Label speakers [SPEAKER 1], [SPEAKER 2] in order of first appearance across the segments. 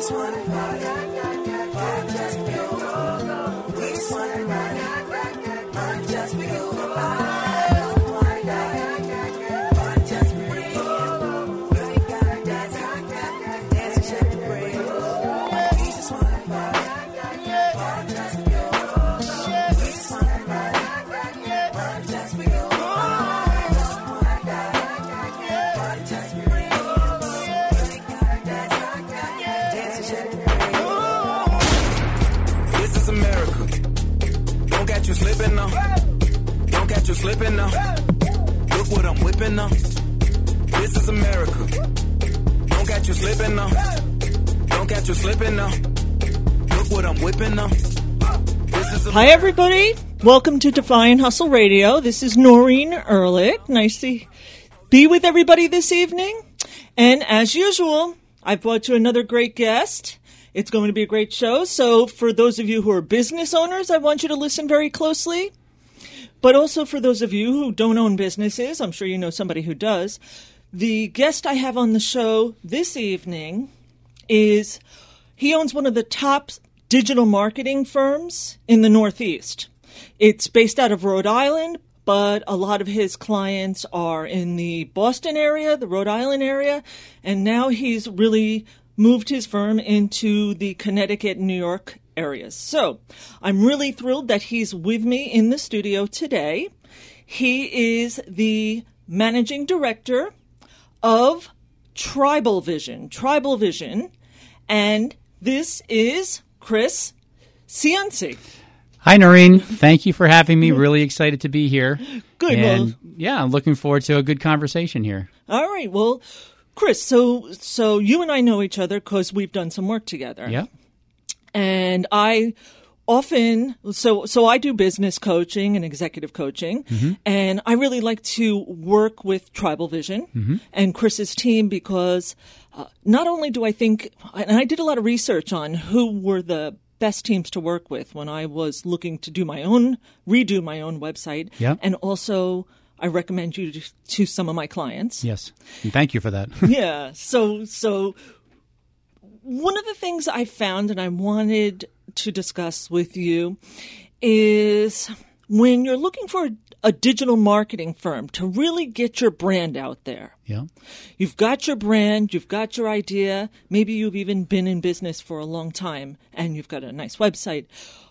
[SPEAKER 1] just wanna party. Party just for you. We just wanna party. Party just for you. Slipping now. Don't catch you slipping now. Look what I'm whipping now. This is America. Don't catch you slipping now. Don't catch you slipping now. Look what I'm whipping now.
[SPEAKER 2] Hi, everybody. Welcome to Define Hustle Radio. This is Noreen Ehrlich. Nice to be with everybody this evening. And as usual, I've brought you another great guest. It's going to be a great show. So for those of you who are business owners, I want you to listen very closely. But also for those of you who don't own businesses, I'm sure you know somebody who does. The guest I have on the show this evening he owns one of the top digital marketing firms in the Northeast. It's based out of Rhode Island, but a lot of his clients are in the Boston area, the Rhode Island area, and now he's really moved his firm into the Connecticut, New York areas. So I'm really thrilled that he's with me in the studio today. He is the managing director of Tribal Vision, and this is Chris Cianci.
[SPEAKER 3] Hi, Noreen. Thank you for having me. Really excited to be here.
[SPEAKER 2] Good.
[SPEAKER 3] And yeah, I'm looking forward to a good conversation here.
[SPEAKER 2] All right. Well, Chris, so you and I know each other because we've done some work together.
[SPEAKER 3] Yeah.
[SPEAKER 2] And I often, so I do business coaching and executive coaching, and I really like to work with Tribal Vision and Chris's team because not only do I think, and I did a lot of research on who were the best teams to work with when I was looking to redo my own website, and also I recommend you to some of my clients.
[SPEAKER 3] Yes. And thank you for that.
[SPEAKER 2] Yeah. So one of the things I found and I wanted to discuss with you is when you're looking for a digital marketing firm to really get your brand out there.
[SPEAKER 3] Yeah.
[SPEAKER 2] You've got your brand, you've got your idea, maybe you've even been in business for a long time and you've got a nice website.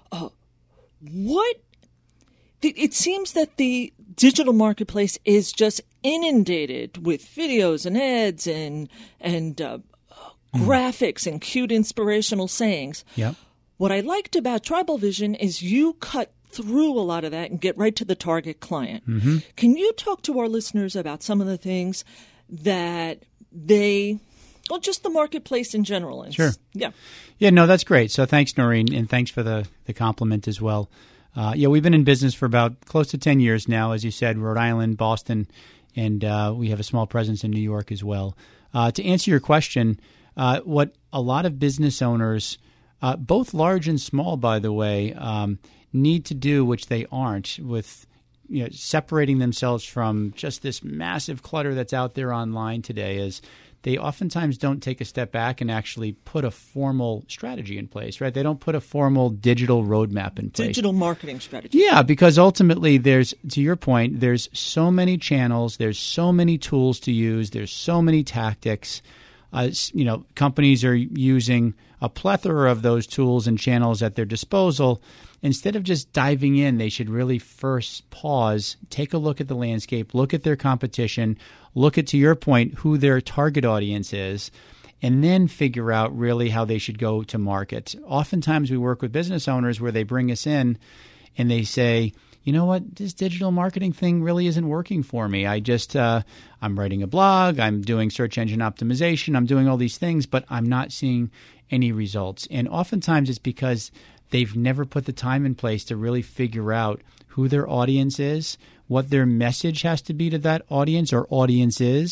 [SPEAKER 2] It seems that the digital marketplace is just inundated with videos and ads and graphics and cute inspirational sayings.
[SPEAKER 3] Yeah.
[SPEAKER 2] What I liked about Tribal Vision is you cut through a lot of that and get right to the target client. Can you talk to our listeners about some of the things that just the marketplace in general is?
[SPEAKER 3] Sure.
[SPEAKER 2] Yeah.
[SPEAKER 3] Yeah, no, that's great. So thanks, Noreen, and thanks for the compliment as well. We've been in business for about close to 10 years now, as you said, Rhode Island, Boston, and we have a small presence in New York as well. To answer your question, what a lot of business owners, both large and small, by the way, need to do, which they aren't, with separating themselves from just this massive clutter that's out there online today, is they oftentimes don't take a step back and actually put a formal strategy in place, right? They don't put a formal digital roadmap in place.
[SPEAKER 2] Digital marketing strategy.
[SPEAKER 3] Yeah, because ultimately to your point, there's so many channels, there's so many tools to use, there's so many tactics. Companies are using a plethora of those tools and channels at their disposal. Instead of just diving in, they should really first pause, take a look at the landscape, look at their competition, look at, to your point, who their target audience is, and then figure out really how they should go to market. Oftentimes we work with business owners where they bring us in and they say, you know what, this digital marketing thing really isn't working for me. I'm writing a blog, I'm doing search engine optimization, I'm doing all these things, but I'm not seeing any results. And oftentimes it's because they've never put the time in place to really figure out who their audience is, what their message has to be to that audience or audiences,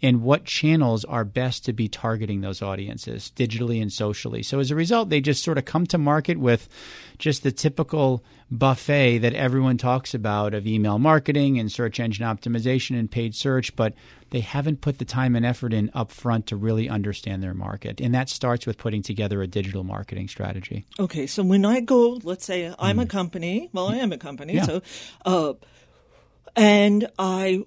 [SPEAKER 3] and what channels are best to be targeting those audiences digitally and socially. So as a result, they just sort of come to market with just the typical buffet that everyone talks about of email marketing and search engine optimization and paid search, but they haven't put the time and effort in up front to really understand their market. And that starts with putting together a digital marketing strategy.
[SPEAKER 2] Okay, so when I go, let's say I'm a company, well, I am a company,
[SPEAKER 3] Yeah.
[SPEAKER 2] so, and I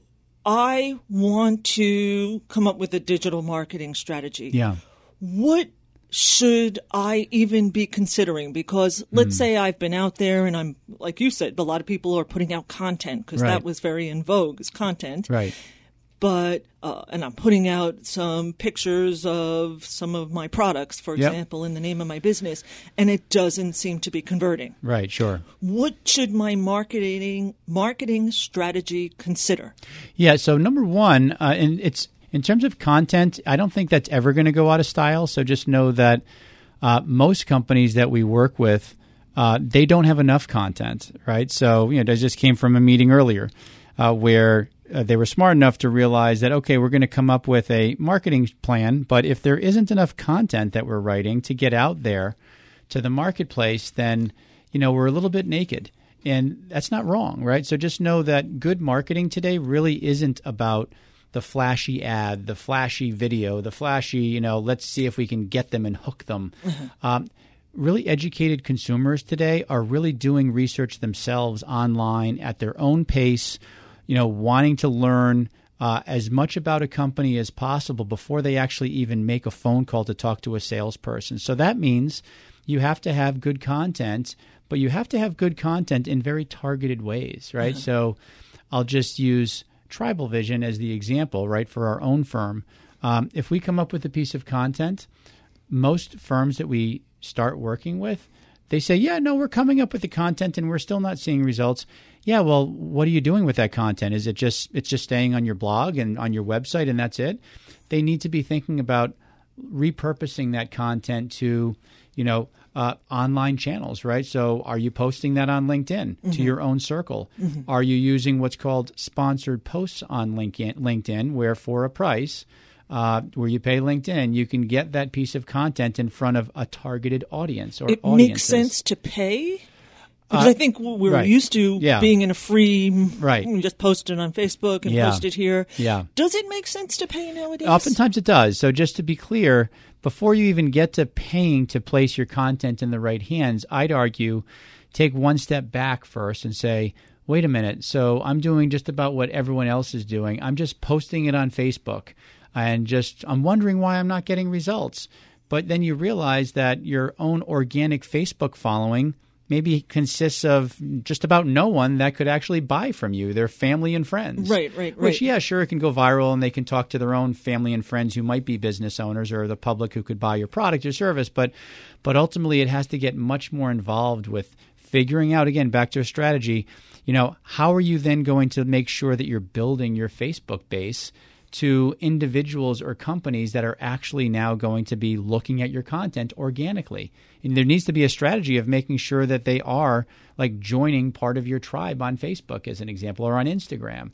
[SPEAKER 2] want to come up with a digital marketing strategy.
[SPEAKER 3] Yeah.
[SPEAKER 2] What should I even be considering? Because let's say I've been out there and I'm, like you said, a lot of people are putting out content because
[SPEAKER 3] Right.
[SPEAKER 2] that was very in vogue, is content.
[SPEAKER 3] Right.
[SPEAKER 2] But, and I'm putting out some pictures of some of my products, for
[SPEAKER 3] Yep.
[SPEAKER 2] example, in the name of my business, and it doesn't seem to be converting.
[SPEAKER 3] Right, sure.
[SPEAKER 2] What should my marketing strategy consider?
[SPEAKER 3] Yeah, so number one, and it's in terms of content, I don't think that's ever going to go out of style. So just know that most companies that we work with, they don't have enough content, right? So, I just came from a meeting earlier where they were smart enough to realize that, okay, we're going to come up with a marketing plan, but if there isn't enough content that we're writing to get out there to the marketplace, then, we're a little bit naked. And that's not wrong, right? So just know that good marketing today really isn't about the flashy ad, the flashy video, the flashy, let's see if we can get them and hook them. Really educated consumers today are really doing research themselves online at their own pace, wanting to learn as much about a company as possible before they actually even make a phone call to talk to a salesperson. So that means you have to have good content, but you have to have good content in very targeted ways, right? So I'll just use Tribal Vision as the example, right, for our own firm. If we come up with a piece of content, most firms that we start working with, they say, yeah, no, we're coming up with the content and we're still not seeing results. Yeah, well, what are you doing with that content? Is it's just staying on your blog and on your website and that's it? They need to be thinking about repurposing that content to, online channels, right? So are you posting that on LinkedIn to your own circle? Are you using what's called sponsored posts on LinkedIn where for a price, where you pay LinkedIn, you can get that piece of content in front of a targeted audience or
[SPEAKER 2] it
[SPEAKER 3] audiences.
[SPEAKER 2] Makes sense to pay? Because I think we're
[SPEAKER 3] right.
[SPEAKER 2] used to being in a free,
[SPEAKER 3] right.
[SPEAKER 2] We just post it on Facebook and post it here.
[SPEAKER 3] Yeah.
[SPEAKER 2] Does it make sense to pay nowadays?
[SPEAKER 3] Oftentimes it does. So just to be clear, before you even get to paying to place your content in the right hands, I'd argue take one step back first and say, wait a minute, so I'm doing just about what everyone else is doing. I'm just posting it on Facebook and I'm wondering why I'm not getting results. But then you realize that your own organic Facebook following maybe consists of just about no one that could actually buy from you. They're family and friends.
[SPEAKER 2] Right.
[SPEAKER 3] Which, yeah, sure, it can go viral and they can talk to their own family and friends who might be business owners or the public who could buy your product or service. But ultimately, it has to get much more involved with figuring out, again, back to a strategy, how are you then going to make sure that you're building your Facebook base to individuals or companies that are actually now going to be looking at your content organically. And there needs to be a strategy of making sure that they are like joining part of your tribe on Facebook, as an example, or on Instagram.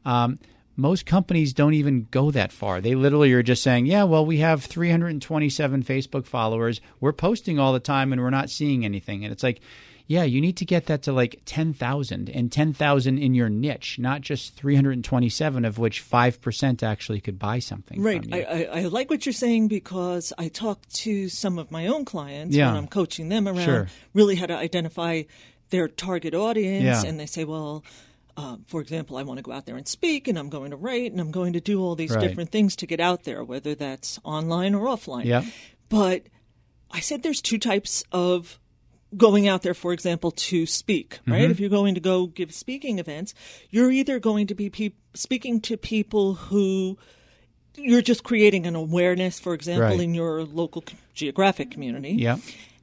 [SPEAKER 3] Most companies don't even go that far. They literally are just saying, yeah, well, we have 327 Facebook followers. We're posting all the time and we're not seeing anything. And it's like, yeah, you need to get that to like 10,000 and 10,000 in your niche, not just 327 of which 5% actually could buy something
[SPEAKER 2] right.
[SPEAKER 3] from you.
[SPEAKER 2] I like what you're saying because I talk to some of my own clients when I'm coaching them around really how to identify their target audience. And they say, well, for example, I want to go out there and speak and I'm going to write and I'm going to do all these different things to get out there, whether that's online or offline.
[SPEAKER 3] Yeah.
[SPEAKER 2] But I said there's two types of going out there, for example, to speak, right? If you're going to go give speaking events, you're either going to be speaking to people who you're just creating an awareness, for example, in your local geographic community.
[SPEAKER 3] Yeah.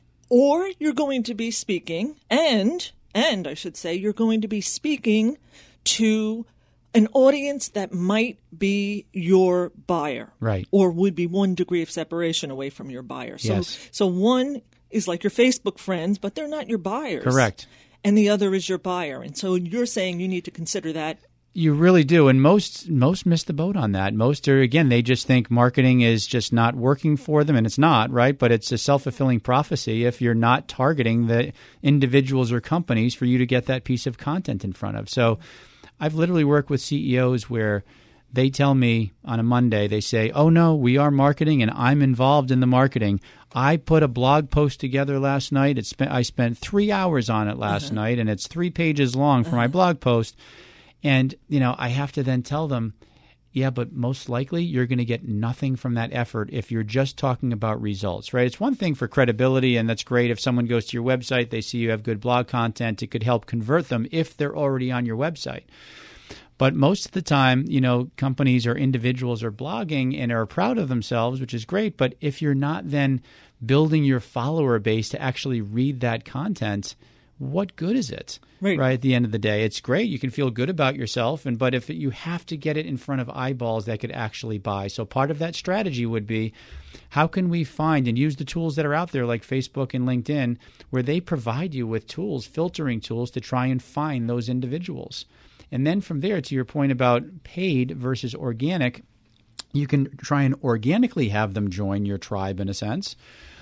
[SPEAKER 2] Or you're going to be speaking, and I should say, you're going to be speaking to an audience that might be your buyer.
[SPEAKER 3] Right.
[SPEAKER 2] Or would be 1 degree of separation away from your buyer. So one is like your Facebook friends, but they're not your buyers.
[SPEAKER 3] Correct.
[SPEAKER 2] And the other is your buyer. And so you're saying you need to consider that
[SPEAKER 3] You really do, and most miss the boat on that. Most are, again, they just think marketing is just not working for them, and it's not, right? But it's a self-fulfilling prophecy if you're not targeting the individuals or companies for you to get that piece of content in front of. So I've literally worked with CEOs where they tell me on a Monday, they say, oh, no, we are marketing, and I'm involved in the marketing. I put a blog post together last night. I spent 3 hours on it last night, and it's 3 pages long for my blog post. And, I have to then tell them, yeah, but most likely you're going to get nothing from that effort if you're just talking about results, right? It's one thing for credibility, and that's great. If someone goes to your website, they see you have good blog content, it could help convert them if they're already on your website. But most of the time, companies or individuals are blogging and are proud of themselves, which is great. But if you're not then building your follower base to actually read that content, what good is it? Right at the end of the day, it's great. You can feel good about yourself, but if you have to get it in front of eyeballs that could actually buy. So part of that strategy would be, how can we find and use the tools that are out there like Facebook and LinkedIn, where they provide you with tools, filtering tools to try and find those individuals. And then from there, to your point about paid versus organic, you can try and organically have them join your tribe in a sense.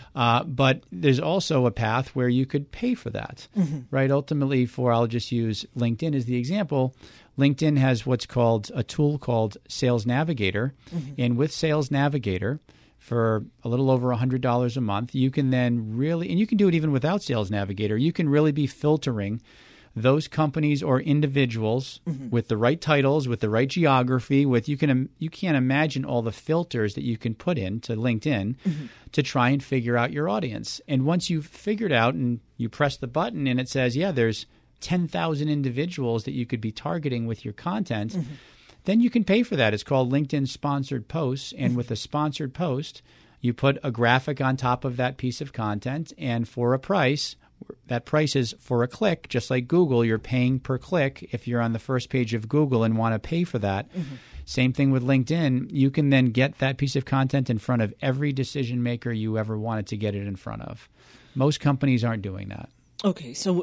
[SPEAKER 3] But there's also a path where you could pay for that, right? Ultimately, I'll just use LinkedIn as the example. LinkedIn has what's called a tool called Sales Navigator. And with Sales Navigator, for a little over $100 a month, you can then really, and you can do it even without Sales Navigator, you can really be filtering those companies or individuals with the right titles, with the right geography, you can't imagine all the filters that you can put into LinkedIn to try and figure out your audience. And once you've figured out and you press the button and it says, yeah, there's 10,000 individuals that you could be targeting with your content, then you can pay for that. It's called LinkedIn Sponsored Posts. And with a sponsored post, you put a graphic on top of that piece of content, and for a price, that price is for a click, just like Google. You're paying per click if you're on the first page of Google and want to pay for that. Same thing with LinkedIn. You can then get that piece of content in front of every decision maker you ever wanted to get it in front of. Most companies aren't doing that.
[SPEAKER 2] Okay, so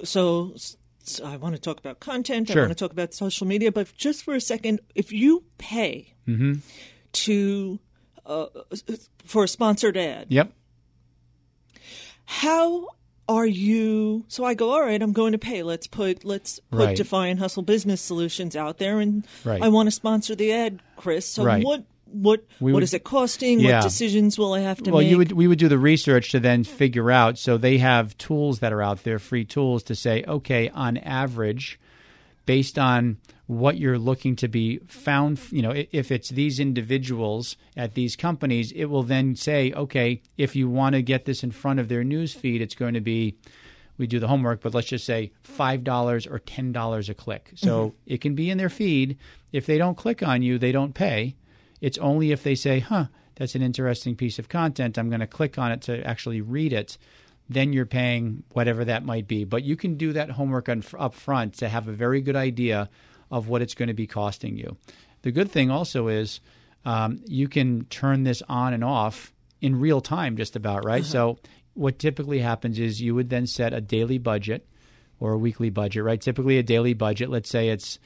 [SPEAKER 2] I want to talk about content.
[SPEAKER 3] Sure.
[SPEAKER 2] I want to talk about social media. But just for a second, if you pay for a sponsored ad,
[SPEAKER 3] yep,
[SPEAKER 2] how are you? So I go, all right, I'm going to pay. Let's put
[SPEAKER 3] right.
[SPEAKER 2] Define Hustle Business Solutions out there, and
[SPEAKER 3] right.
[SPEAKER 2] I want to sponsor the ad, Chris. So
[SPEAKER 3] right.
[SPEAKER 2] what is it costing?
[SPEAKER 3] Yeah.
[SPEAKER 2] What decisions will I have to
[SPEAKER 3] make?
[SPEAKER 2] Well,
[SPEAKER 3] we would do the research to then figure out. So they have tools that are out there, free tools, to say, okay, on average, based on what you're looking to be found, if it's these individuals at these companies, it will then say, okay, if you want to get this in front of their news feed, it's going to be, we do the homework, but let's just say $5 or $10 a click. So it can be in their feed. If they don't click on you, they don't pay. It's only if they say, that's an interesting piece of content, I'm going to click on it to actually read it, then you're paying whatever that might be. But you can do that homework up front to have a very good idea of what it's going to be costing you. The good thing also is you can turn this on and off in real time just about, right? So what typically happens is you would then set a daily budget or a weekly budget, right? Typically a daily budget, let's say it's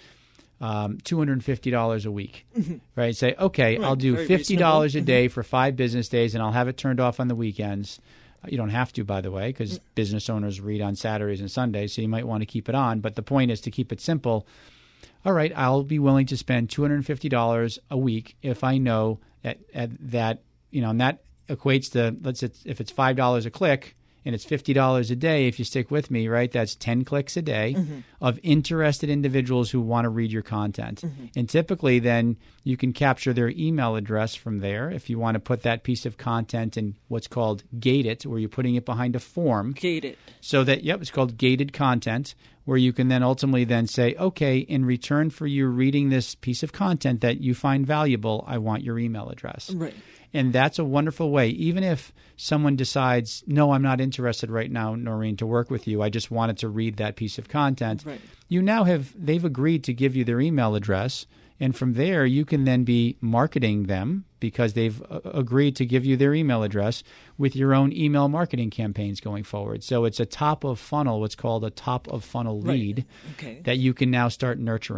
[SPEAKER 3] $250 a week, right? Say, okay, right, I'll do $50 a day for 5 business days, and I'll have it turned off on the weekends. You don't have to, by the way, because business owners read on Saturdays and Sundays, so you might want to keep it on. But the point is to keep it simple. All right, I'll be willing to spend $250 a week if I know that and that equates to, let's say, if it's $5 a click and it's $50 a day, if you stick with me, right, that's 10 clicks a day of interested individuals who want to read your content. And typically then you can capture their email address from there if you want to put that piece of content in what's called gate it, where you're putting it behind a form.
[SPEAKER 2] Gate it.
[SPEAKER 3] So that, it's called gated content, where you can then ultimately then say, okay, in return for you reading this piece of content that you find valuable, I want your email address.
[SPEAKER 2] Right.
[SPEAKER 3] And that's a wonderful way. Even if someone decides, no, I'm not interested right now, Noreen, to work with you, I just wanted to read that piece of content.
[SPEAKER 2] Right.
[SPEAKER 3] You now they've agreed to give you their email address. And from there, you can then be marketing them because they've agreed to give you their email address with your own email marketing campaigns going forward. So it's a top of funnel, what's called a top of funnel lead that you can now start nurturing.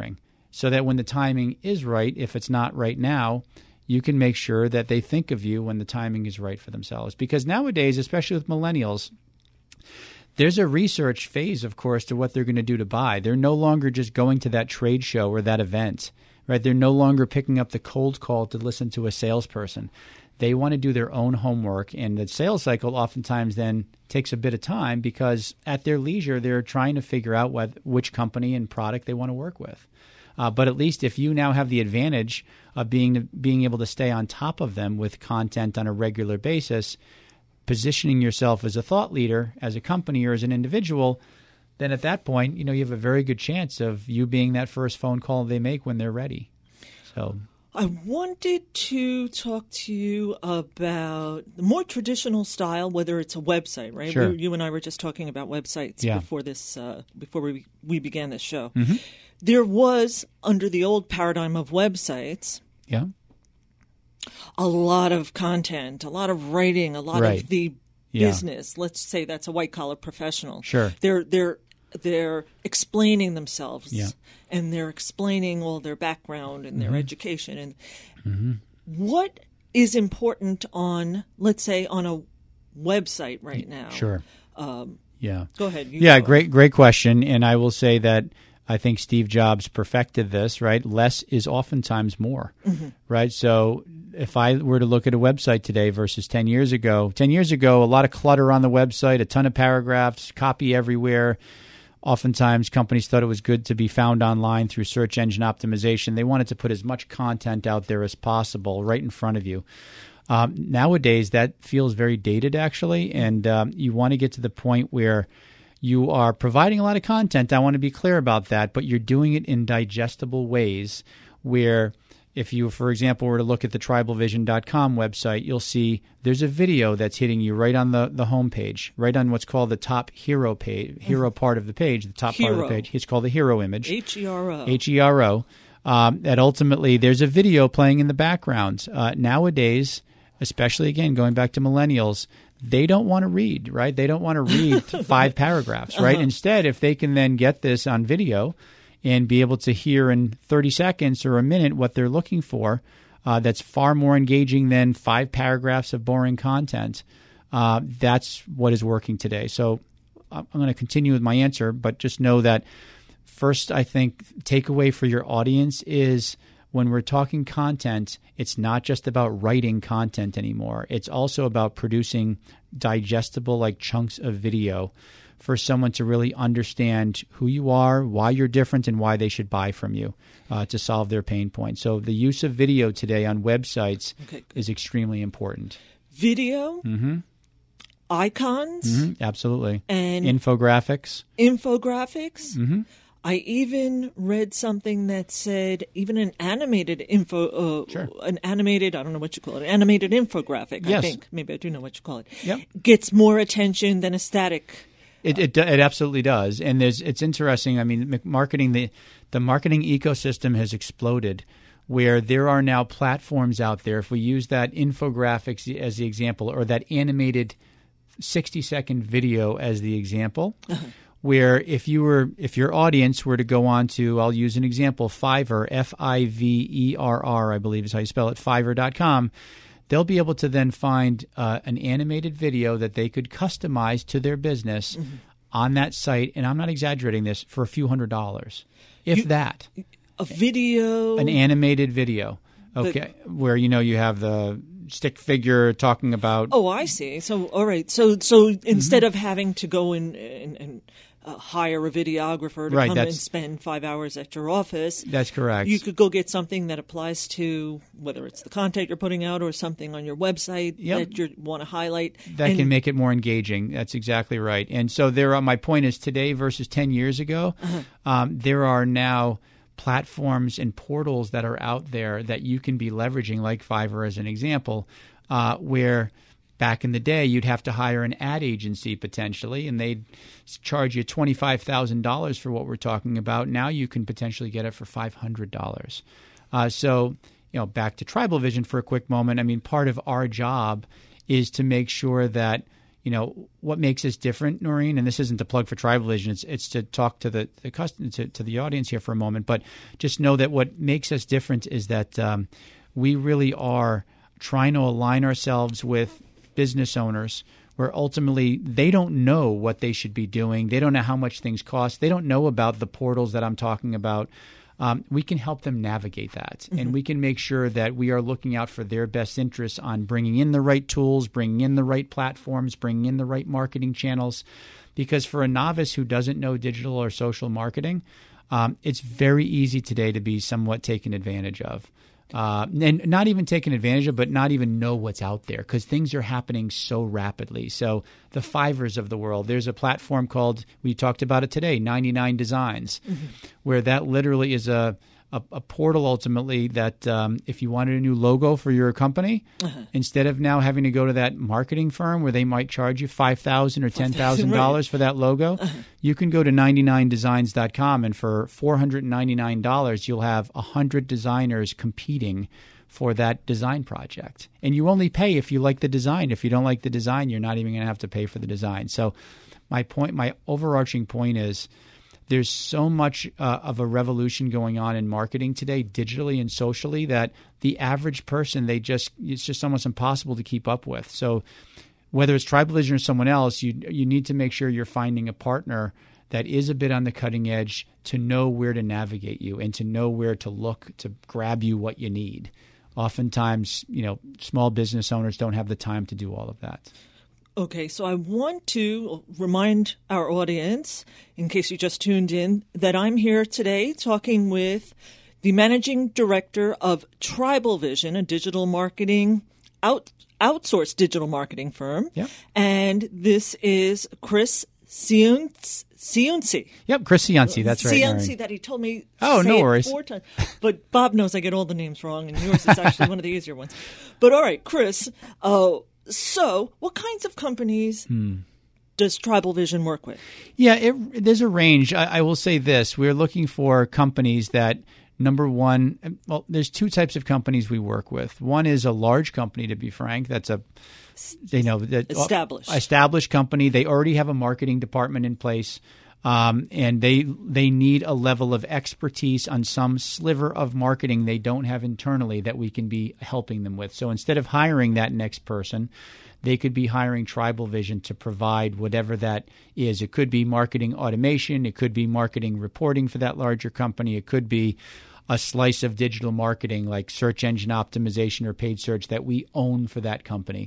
[SPEAKER 3] so that when the timing is right, if it's not right now, you can make sure that they think of you when the timing is right for themselves. Because nowadays, especially with millennials, there's a research phase, of course, to what they're going to do to buy. They're no longer just going to that trade show or that event, right? They're no longer picking up the cold call to listen to a salesperson. They want to do their own homework, and the sales cycle oftentimes then takes a bit of time because at their leisure, they're trying to figure out which company and product they want to work with. But at least if you now have the advantage of being able to stay on top of them with content on a regular basis, positioning yourself as a thought leader, as a company or as an individual, then at that point, you have a very good chance of you being that first phone call they make when they're ready. So
[SPEAKER 2] I wanted to talk to you about the more traditional style, whether it's a website, right?
[SPEAKER 3] Sure.
[SPEAKER 2] You and I were just talking about websites before we began this show.
[SPEAKER 3] Mm-hmm.
[SPEAKER 2] There was, under the old paradigm of websites, a lot of content, a lot of writing, a lot of the business. Let's say that's a white-collar professional.
[SPEAKER 3] Sure.
[SPEAKER 2] They're explaining themselves, and they're explaining all their background and their education. And what is important on, let's say, on a website right now?
[SPEAKER 3] Sure.
[SPEAKER 2] Go ahead.
[SPEAKER 3] Great question. And I will say that I think Steve Jobs perfected this, right? Less is oftentimes more, right? So if I were to look at a website today versus 10 years ago, a lot of clutter on the website, a ton of paragraphs, copy everywhere. Oftentimes, companies thought it was good to be found online through search engine optimization. They wanted to put as much content out there as possible right in front of you. Nowadays, that feels very dated, actually, and you want to get to the point where you are providing a lot of content. I want to be clear about that, but you're doing it in digestible ways where if you, for example, were to look at the tribalvision.com website, you'll see there's a video that's hitting you right on the home page, right on what's called the top hero part of the page, the top part of the page. It's called the hero image.
[SPEAKER 2] H-E-R-O.
[SPEAKER 3] H-E-R-O. That ultimately there's a video playing in the background. Nowadays, especially, again, going back to millennials, they don't want to read, right? They don't want to read 5 paragraphs, right? Instead, if they can then get this on video and be able to hear in 30 seconds or a minute what they're looking for, that's far more engaging than 5 paragraphs of boring content. That's what is working today. So I'm going to continue with my answer, but just know that first, I think, takeaway for your audience is when we're talking content, it's not just about writing content anymore. It's also about producing digestible like chunks of video for someone to really understand who you are, why you're different, and why they should buy from you to solve their pain points. So the use of video today on websites is extremely important.
[SPEAKER 2] Video, icons,
[SPEAKER 3] absolutely,
[SPEAKER 2] and
[SPEAKER 3] infographics.
[SPEAKER 2] I even read something that said even an animated I don't know what you call it, animated infographic,
[SPEAKER 3] yes.
[SPEAKER 2] I think. Maybe I do know what you call it.
[SPEAKER 3] Yep.
[SPEAKER 2] Gets more attention than a static.
[SPEAKER 3] It absolutely does. And it's interesting. I mean, the marketing ecosystem has exploded where there are now platforms out there. If we use that infographics as the example or that animated 60-second video as the example, where if your audience were to go on to, I'll use an example, Fiverr, Fiverr, I believe is how you spell it, Fiverr.com, they'll be able to then find an animated video that they could customize to their business on that site, and I'm not exaggerating this, for a few $100s, if that.
[SPEAKER 2] A video?
[SPEAKER 3] An animated video, where you have the stick figure talking about...
[SPEAKER 2] Oh, I see. So, all right. So instead of having to go and hire a videographer to come and spend 5 hours at your office.
[SPEAKER 3] That's correct.
[SPEAKER 2] You could go get something that applies to whether it's the content you're putting out or something on your website that you want to highlight.
[SPEAKER 3] That can make it more engaging. That's exactly right. And so my point is today versus 10 years ago, there are now platforms and portals that are out there that you can be leveraging, like Fiverr as an example, where back in the day, you'd have to hire an ad agency potentially, and they'd charge you $25,000 for what we're talking about. Now you can potentially get it for $500. So, back to Tribal Vision for a quick moment. I mean, part of our job is to make sure that what makes us different, Noreen, and this isn't a plug for Tribal Vision, it's to talk to the customer, to the audience here for a moment, but just know that what makes us different is that we really are trying to align ourselves with business owners where ultimately they don't know what they should be doing. They don't know how much things cost. They don't know about the portals that I'm talking about. We can help them navigate that, and we can make sure that we are looking out for their best interests on bringing in the right tools, bringing in the right platforms, bringing in the right marketing channels. Because for a novice who doesn't know digital or social marketing, it's very easy today to be somewhat taken advantage of. And not even taken advantage of, but not even know what's out there because things are happening so rapidly. So the Fiverrs of the world, there's a platform called, we talked about it today, 99 Designs, where that literally is a portal ultimately that if you wanted a new logo for your company, instead of now having to go to that marketing firm where they might charge you $5,000 or $10,000 for that logo, you can go to 99designs.com and for $499, you'll have 100 designers competing for that design project. And you only pay if you like the design. If you don't like the design, you're not even going to have to pay for the design. So my overarching point is, there's so much of a revolution going on in marketing today, digitally and socially, that the average person, it's just almost impossible to keep up with. So whether it's Tribal Vision or someone else, you need to make sure you're finding a partner that is a bit on the cutting edge to know where to navigate you and to know where to look to grab you what you need. Oftentimes, small business owners don't have the time to do all of that.
[SPEAKER 2] Okay, so I want to remind our audience, in case you just tuned in, that I'm here today talking with the managing director of Tribal Vision, a digital marketing outsourced digital marketing firm.
[SPEAKER 3] Yep.
[SPEAKER 2] And this is Chris Ciunci.
[SPEAKER 3] Yep, Chris Ciunci, that's right.
[SPEAKER 2] Ciunci, that he told me
[SPEAKER 3] no worries.
[SPEAKER 2] 4 times. But Bob knows I get all the names wrong, and yours is actually one of the easier ones. But all right, Chris, so what kinds of companies does Tribal Vision work with? Yeah,
[SPEAKER 3] there's a range. I will say this. We're looking for companies that, number one, well, there's 2 types of companies we work with. One is a large company, to be frank. That's established company. They already have a marketing department in place. And they need a level of expertise on some sliver of marketing they don't have internally that we can be helping them with. So instead of hiring that next person, they could be hiring Tribal Vision to provide whatever that is. It could be marketing automation. It could be marketing reporting for that larger company. It could be a slice of digital marketing like search engine optimization or paid search that we own for that company.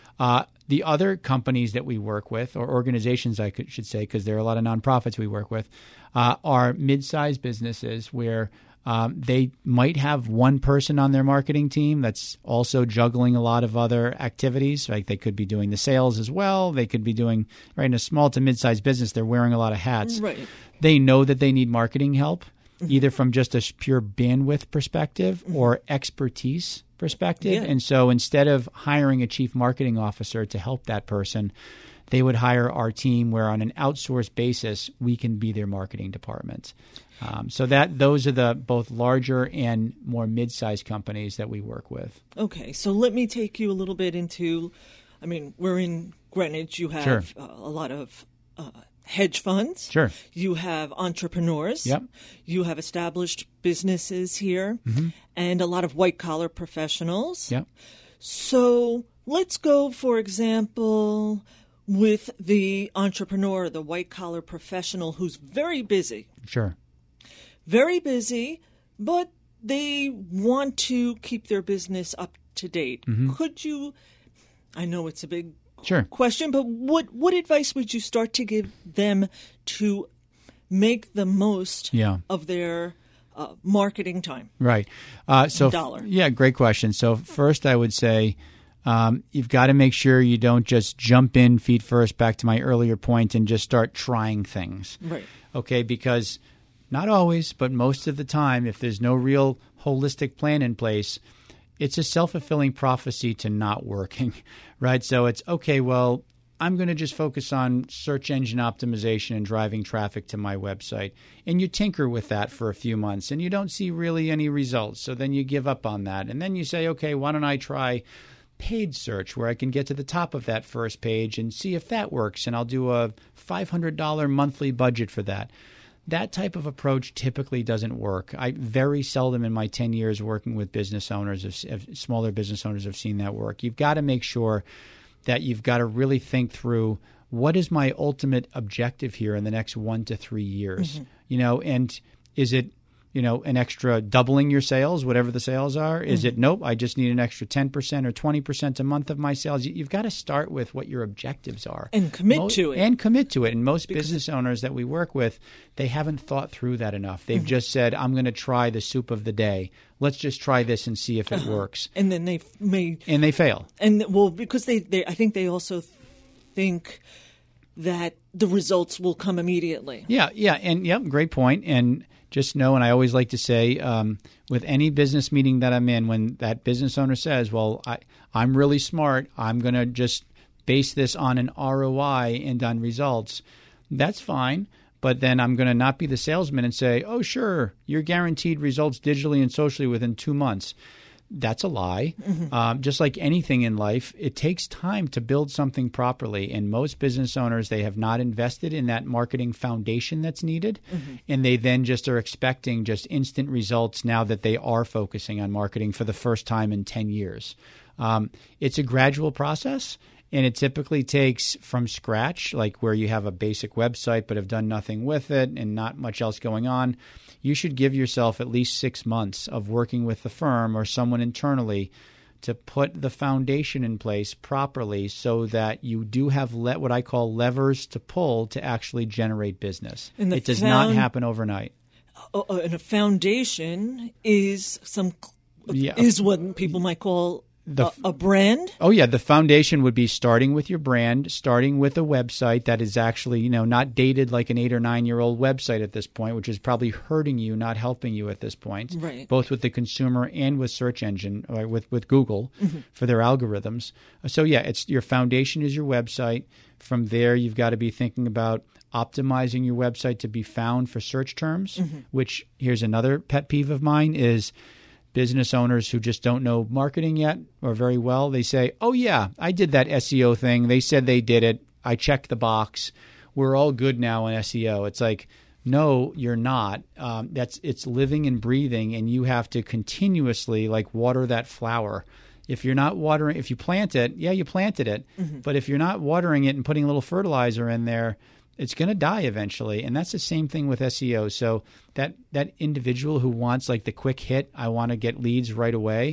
[SPEAKER 3] The other companies that we work with, or organizations I should say, because there are a lot of nonprofits we work with, are mid-sized businesses where they might have one person on their marketing team that's also juggling a lot of other activities. Like they could be doing the sales as well. They could be doing, right, in a small to mid-sized business, they're wearing a lot of hats.
[SPEAKER 2] Right.
[SPEAKER 3] They know that they need marketing help, either from just a pure bandwidth perspective or expertise perspective. Yeah. And so instead of hiring a chief marketing officer to help that person, they would hire our team where on an outsourced basis, we can be their marketing department. So those are the both larger and more mid-sized companies that we work with.
[SPEAKER 2] Okay. So let me take you a little bit into, we're in Greenwich. You have a lot of hedge funds.
[SPEAKER 3] Sure.
[SPEAKER 2] You have entrepreneurs.
[SPEAKER 3] Yep.
[SPEAKER 2] You have established businesses here and a lot of white-collar professionals.
[SPEAKER 3] Yep.
[SPEAKER 2] So let's go, for example, with the entrepreneur, the white-collar professional who's very busy.
[SPEAKER 3] Sure.
[SPEAKER 2] Very busy, but they want to keep their business up to date. Could you, I know it's a big question, but what advice would you start to give them to make the most of their marketing time?
[SPEAKER 3] Right.
[SPEAKER 2] Dollar.
[SPEAKER 3] Yeah, great question. So first I would say you've got to make sure you don't just jump in feet first, back to my earlier point, and just start trying things.
[SPEAKER 2] Right.
[SPEAKER 3] Okay, because not always, but most of the time, if there's no real holistic plan in place, it's a self-fulfilling prophecy to not working, right? So it's, okay, well, I'm going to just focus on search engine optimization and driving traffic to my website. And you tinker with that for a few months and you don't see really any results. So then you give up on that. And then you say, okay, why don't I try paid search where I can get to the top of that first page and see if that works, and I'll do a $500 monthly budget for that. That type of approach typically doesn't work. I very seldom in my 10 years working with business owners, smaller business owners, have seen that work. You've got to make sure that you've got to really think through, what is my ultimate objective here in the next 1 to 3 years? And is it, an extra doubling your sales, whatever the sales are? Is it, nope, I just need an extra 10% or 20% a month of my sales? You've got to start with what your objectives are.
[SPEAKER 2] And commit to it.
[SPEAKER 3] And most business owners that we work with, they haven't thought through that enough. They've just said, I'm going to try the soup of the day. Let's just try this and see if it works.
[SPEAKER 2] And then they
[SPEAKER 3] fail.
[SPEAKER 2] And because they I think they also think that the results will come immediately.
[SPEAKER 3] Yeah. And great point. And just know, and I always like to say, with any business meeting that I'm in, when that business owner says, well, I'm really smart, I'm going to just base this on an ROI and on results, that's fine. But then I'm going to not be the salesman and say, oh, sure, you're guaranteed results digitally and socially within 2 months. That's a lie. Just like anything in life, it takes time to build something properly. And most business owners, they have not invested in that marketing foundation that's needed. And they then just are expecting just instant results now that they are focusing on marketing for the first time in 10 years. It's a gradual process. And it typically takes from scratch, like where you have a basic website but have done nothing with it and not much else going on. You should give yourself at least 6 months of working with the firm or someone internally to put the foundation in place properly so that you do have what I call levers to pull to actually generate business. It does not happen overnight.
[SPEAKER 2] And a foundation is is what people might call a brand?
[SPEAKER 3] Oh, yeah. The foundation would be starting with your brand, starting with a website that is actually, not dated like an 8 or 9 year old website at this point, which is probably hurting you, not helping you at this point,
[SPEAKER 2] right.
[SPEAKER 3] Both with the consumer and with search engine, or with Google for their algorithms. So, yeah, it's your foundation is your website. From there, you've got to be thinking about optimizing your website to be found for search terms, which here's another pet peeve of mine is business owners who just don't know marketing yet or very well. They say, oh, yeah, I did that SEO thing. They said they did it. I checked the box. We're all good now in SEO. It's like, no, you're not. It's living and breathing, and you have to continuously water that flower. If you're not watering, if you plant it, yeah, you planted it. But if you're not watering it and putting a little fertilizer in there, it's going to die eventually. And that's the same thing with SEO. So that individual who wants the quick hit, I want to get leads right away.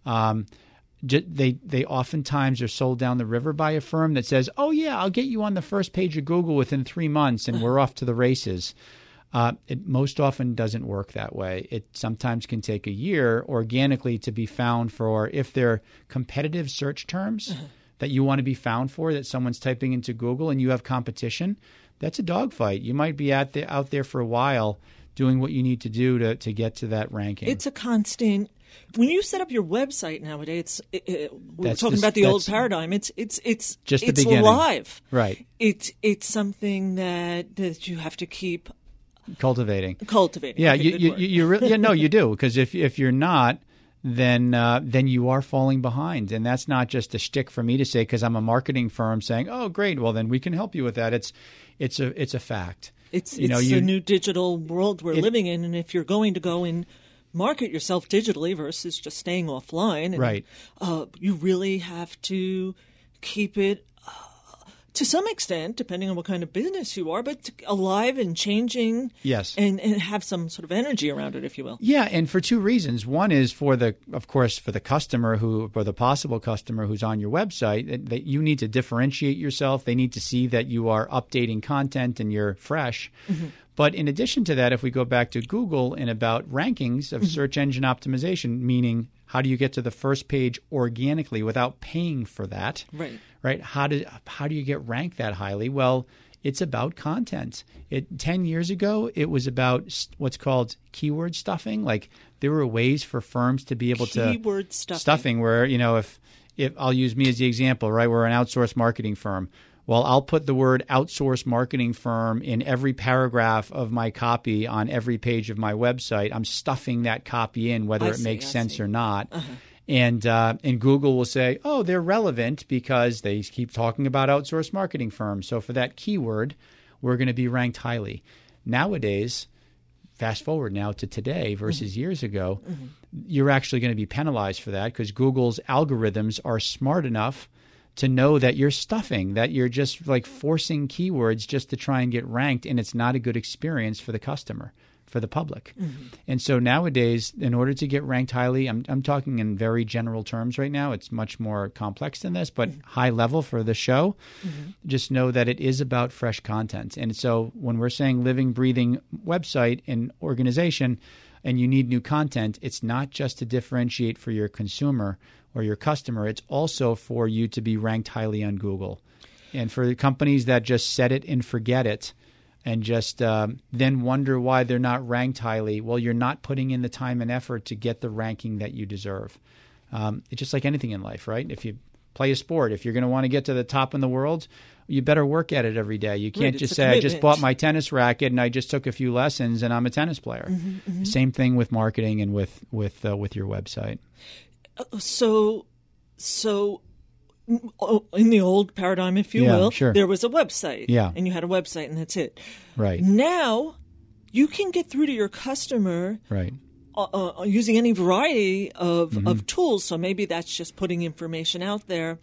[SPEAKER 3] They oftentimes are sold down the river by a firm that says, oh, yeah, I'll get you on the first page of Google within 3 months and we're off to the races. It most often doesn't work that way. It sometimes can take a year organically to be found for, if they're competitive search terms that you want to be found for, that someone's typing into Google and you have competition. That's a dogfight. You might be out there for a while doing what you need to do to get to that ranking.
[SPEAKER 2] It's a constant. When you set up your website nowadays, we're talking about the old paradigm. It's
[SPEAKER 3] just the beginning.
[SPEAKER 2] Live,
[SPEAKER 3] right?
[SPEAKER 2] It's something that you have to keep
[SPEAKER 3] cultivating.
[SPEAKER 2] Yeah,
[SPEAKER 3] you really you do, because if you're not, then you are falling behind. And that's not just a shtick for me to say because I'm a marketing firm saying, oh, great, well, then we can help you with that. It's a fact.
[SPEAKER 2] It's a new digital world we're living in. And if you're going to go and market yourself digitally versus just staying offline, and,
[SPEAKER 3] right.
[SPEAKER 2] You really have to keep it to some extent, depending on what kind of business you are, but alive and changing.
[SPEAKER 3] Yes.
[SPEAKER 2] And have some sort of energy around it, if you will.
[SPEAKER 3] Yeah, and for two reasons. One is for the customer or the possible customer who's on your website, that you need to differentiate yourself. They need to see that you are updating content and you're fresh. But in addition to that, if we go back to Google and about rankings of search engine optimization, meaning how do you get to the first page organically without paying for that? Right? How do you get ranked that highly? Well, it's about content. 10 years ago, it was about what's called keyword stuffing. There were ways for firms to be able to
[SPEAKER 2] keyword
[SPEAKER 3] stuffing where, if I'll use me as the example, right? We're an outsourced marketing firm. Well, I'll put the word outsourced marketing firm in every paragraph of my copy on every page of my website. I'm stuffing that copy in, whether it makes sense or not. And Google will say, oh, they're relevant because they keep talking about outsourced marketing firms. So for that keyword, we're going to be ranked highly. Nowadays, fast forward now to today versus years ago, you're actually going to be penalized for that because Google's algorithms are smart enough to know that you're stuffing, that you're just like forcing keywords just to try and get ranked, and it's not a good experience for the customer, for the public. And so nowadays, in order to get ranked highly, I'm talking in very general terms right now. It's much more complex than this, but high level for the show. Just know that it is about fresh content. And so when we're saying living, breathing website and organization, and you need new content, it's not just to differentiate for your consumer or your customer. It's also for you to be ranked highly on Google. And for the companies that just set it and forget it and just then wonder why they're not ranked highly, well, you're not putting in the time and effort to get the ranking that you deserve. It's just like anything in life, right? If you play a sport, if you're going to want to get to the top in the world, you better work at it every day. You can't just say, I just bought my tennis racket and I just took a few lessons and I'm a tennis player. Same thing with marketing and with your website.
[SPEAKER 2] So in the old paradigm, if you will, there was a website. And you had a website and that's it.
[SPEAKER 3] Right.
[SPEAKER 2] Now you can get through to your customer using any variety of tools. So maybe that's just putting information out there.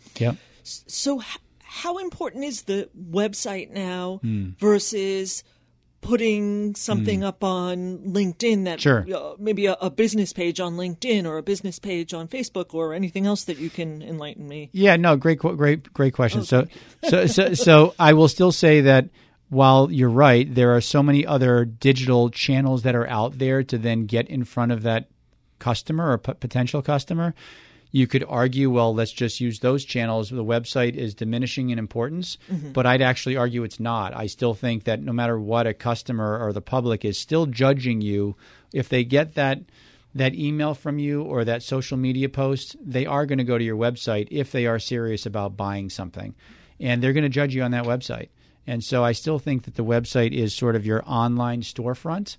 [SPEAKER 2] So how important is the website now versus putting something up on LinkedIn that maybe a business page on LinkedIn or a business page on Facebook or anything else that you can enlighten me?
[SPEAKER 3] Yeah, no, great question. Okay. So I will still say that while you're right, there are so many other digital channels that are out there to then get in front of that customer or potential customer. You could argue, well, let's just use those channels. The website is diminishing in importance, but I'd actually argue it's not. I still think that no matter what, a customer or the public is still judging you. If they get that email from you or that social media post, they are going to go to your website if they are serious about buying something. And they're going to judge you on that website. And so I still think that the website is sort of your online storefront.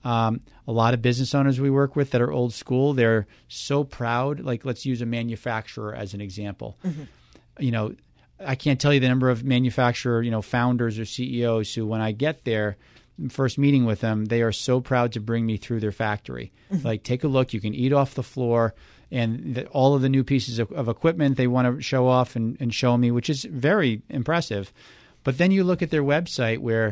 [SPEAKER 3] A lot of business owners we work with that are old school, they're so proud. Like, let's use a manufacturer as an example. You know, I can't tell you the number of manufacturer, founders or CEOs who, when I get there, first meeting with them, they are so proud to bring me through their factory. Like, take a look. You can eat off the floor. And all of the new pieces of equipment they want to show off and show me, which is very impressive. But then you look at their website where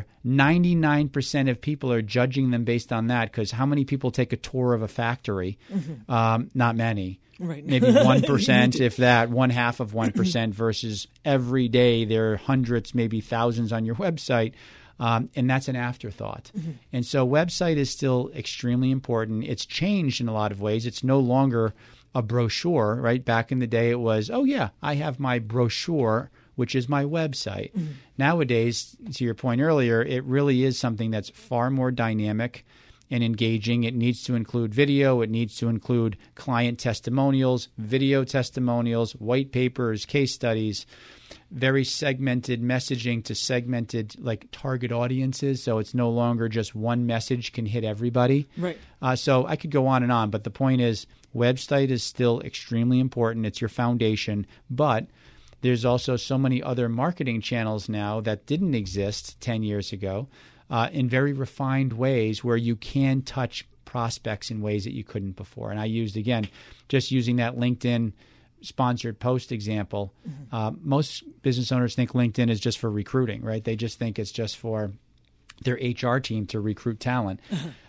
[SPEAKER 3] 99% of people are judging them based on that, because how many people take a tour of a factory? Not many. Right. Maybe 1%, if that, 1/2 of 1% versus every day there are hundreds, maybe thousands on your website. And that's an afterthought. And so website is still extremely important. It's changed in a lot of ways. It's no longer a brochure, right? Back in the day it was, oh yeah, I have my brochure, which is my website. Nowadays, to your point earlier, it really is something that's far more dynamic and engaging. It needs to include video. It needs to include client testimonials, video testimonials, white papers, case studies, very segmented messaging to segmented like target audiences. So it's no longer just one message can hit everybody.
[SPEAKER 2] Right.
[SPEAKER 3] So I could go on, but the point is website is still extremely important. It's your foundation, but there's also so many other marketing channels now that didn't exist 10 years ago in very refined ways where you can touch prospects in ways that you couldn't before. And I used, again, just using that LinkedIn sponsored post example. Most business owners think LinkedIn is just for recruiting, right? They just think it's just for their HR team to recruit talent.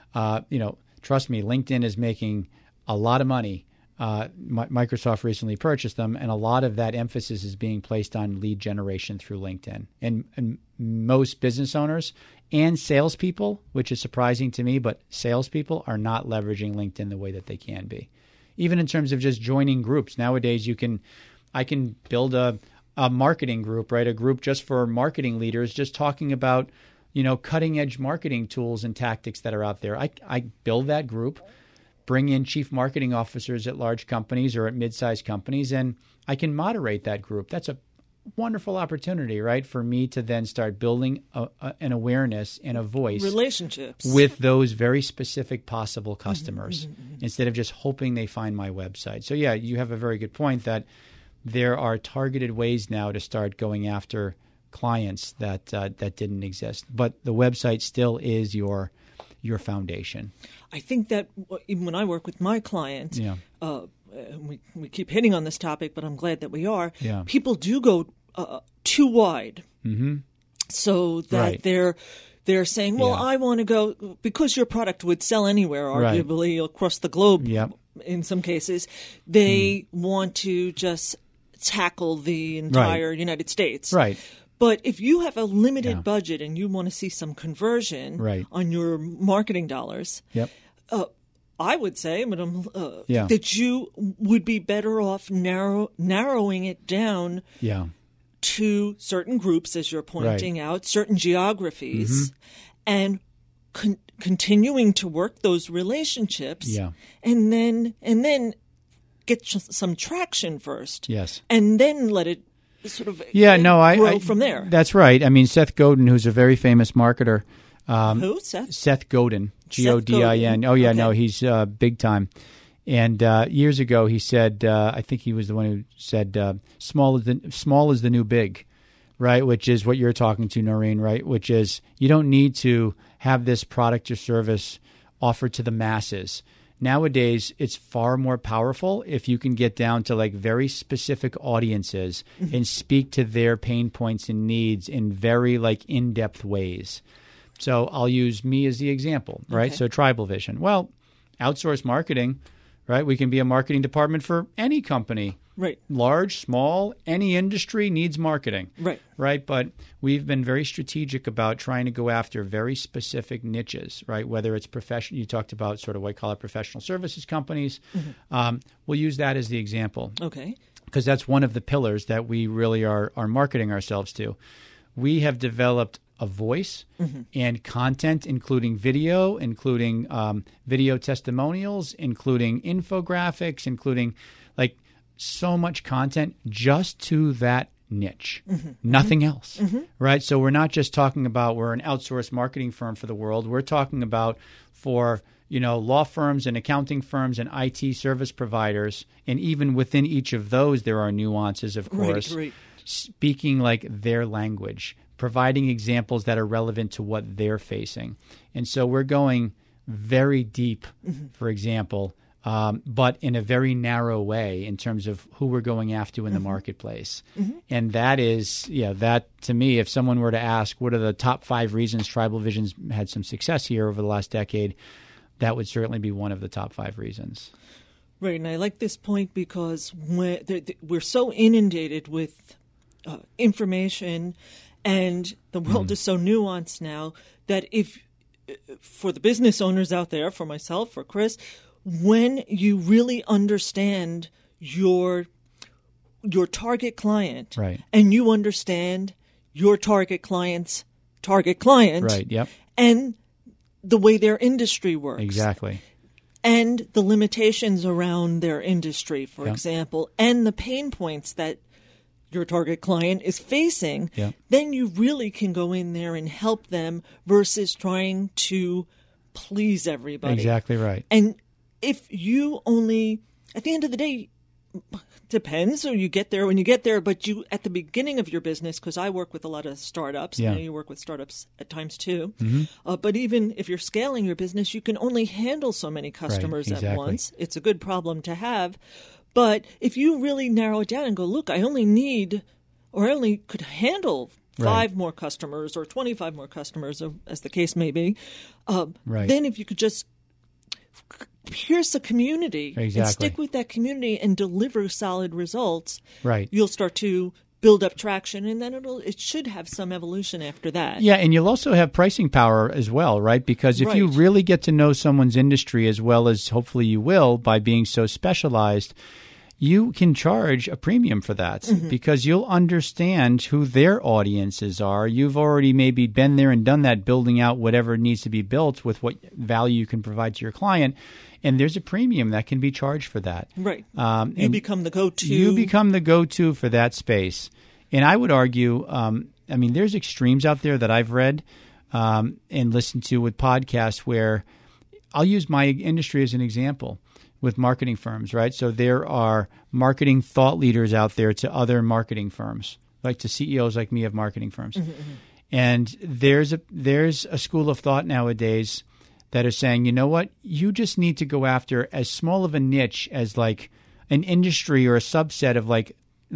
[SPEAKER 3] Trust me, LinkedIn is making a lot of money. Microsoft recently purchased them, and a lot of that emphasis is being placed on lead generation through LinkedIn. And most business owners and salespeople, which is surprising to me, but salespeople are not leveraging LinkedIn the way that they can be. Even in terms of just joining groups. Nowadays, I can build a marketing group, right? A group just for marketing leaders, just talking about, cutting edge marketing tools and tactics that are out there. I build that group, bring in chief marketing officers at large companies or at mid-sized companies, and I can moderate that group. That's a wonderful opportunity, right, for me to then start building an awareness and a voice.
[SPEAKER 2] Relationships.
[SPEAKER 3] With those very specific possible customers instead of just hoping they find my website. So, yeah, you have a very good point that there are targeted ways now to start going after clients that didn't exist. But the website still is your foundation.
[SPEAKER 2] I think that even when I work with my clients, we keep hitting on this topic, but I'm glad that we are.
[SPEAKER 3] Yeah.
[SPEAKER 2] People do go too wide, so that they're saying, "Well, I want to go," because your product would sell anywhere, arguably across the globe.
[SPEAKER 3] Yep.
[SPEAKER 2] In some cases, they want to just tackle the entire United States.
[SPEAKER 3] Right.
[SPEAKER 2] But if you have a limited budget and you want to see some conversion on your marketing dollars, I would say, that you would be better off narrowing it down to certain groups, as you're pointing out, certain geographies, and continuing to work those relationships, and then get some traction first, and then let it sort of grow from there.
[SPEAKER 3] That's right. I mean, Seth Godin, who's a very famous marketer.
[SPEAKER 2] Who? Seth
[SPEAKER 3] Godin, Godin. Oh, yeah, no, he's big time. And years ago, he said, I think he was the one who said, small is the new big, right? Which is what you're talking to, Noreen, right? Which is you don't need to have this product or service offered to the masses. Nowadays, it's far more powerful if you can get down to like very specific audiences and speak to their pain points and needs in very like in-depth ways. So I'll use me as the example, right? So Tribal Vision. Well, outsource marketing, right? We can be a marketing department for any company.
[SPEAKER 2] Right.
[SPEAKER 3] Large, small, any industry needs marketing.
[SPEAKER 2] Right.
[SPEAKER 3] Right. But we've been very strategic about trying to go after very specific niches, right? Whether it's professional, you talked about sort of white collar professional services companies. We'll use that as the example.
[SPEAKER 2] Okay.
[SPEAKER 3] Because that's one of the pillars that we really are marketing ourselves to. We have developed a voice and content, including video, including video testimonials, including infographics, including like so much content just to that niche, nothing else, right? So we're not just talking about we're an outsourced marketing firm for the world. We're talking about for, law firms and accounting firms and IT service providers. And even within each of those, there are nuances, of course, speaking like their language, providing examples that are relevant to what they're facing. And so we're going very deep, for example, but in a very narrow way in terms of who we're going after in the marketplace. And that is, that to me, if someone were to ask what are the top 5 reasons Tribal Vision's had some success here over the last decade, that would certainly be one of the top 5 reasons.
[SPEAKER 2] Right, and I like this point because we're so inundated with information and the world is so nuanced now that if, for the business owners out there, for myself, for Chris, when you really understand your target client, and you understand your target client's target client, and the way their industry works, and the limitations around their industry, for example, and the pain points that your target client is facing, then you really can go in there and help them versus trying to please everybody.
[SPEAKER 3] Exactly right.
[SPEAKER 2] And if you only, at the end of the day, depends, or you get there when you get there, but you, at the beginning of your business, because I work with a lot of startups, I know you work with startups at times too, but even if you're scaling your business, you can only handle so many customers at once. It's a good problem to have. But if you really narrow it down and go, look, I only need, or I only could handle 5 more customers or 25 more customers, as the case may be, then if you could just pierce the community and stick with that community and deliver solid results, you'll start to build up traction, and then it should have some evolution after that.
[SPEAKER 3] Yeah, and you'll also have pricing power as well, right? Because if you really get to know someone's industry as well as hopefully you will by being so specialized, you can charge a premium for that because you'll understand who their audiences are. You've already maybe been there and done that, building out whatever needs to be built with what value you can provide to your client. And there's a premium that can be charged for that.
[SPEAKER 2] Right. You become the go-to.
[SPEAKER 3] You become the go-to for that space. And I would argue, there's extremes out there that I've read and listened to with podcasts where I'll use my industry as an example with marketing firms, right? So there are marketing thought leaders out there to other marketing firms, like to CEOs like me of marketing firms. Mm-hmm. And there's a school of thought nowadays that is saying, you know what, you just need to go after as small of a niche as like an industry or a subset of like